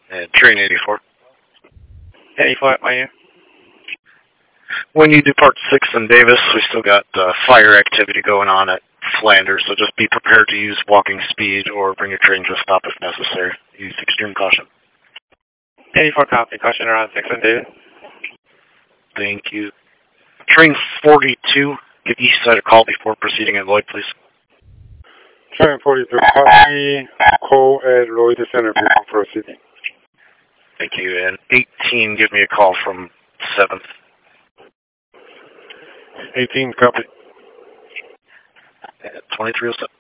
And train 84. 84, my ear. When you depart 6th and Davis, we still got fire activity going on at Flanders, so just be prepared to use walking speed or bring your train to a stop if necessary. Use extreme caution. 84 copy, caution around 6 and Davis. Thank you. Train 42, give east side a call before proceeding at Lloyd, please. Train 42, copy, call at Lloyd Center before proceeding. Thank you. And 18, give me a call from 7th. 18, copy. At 2307.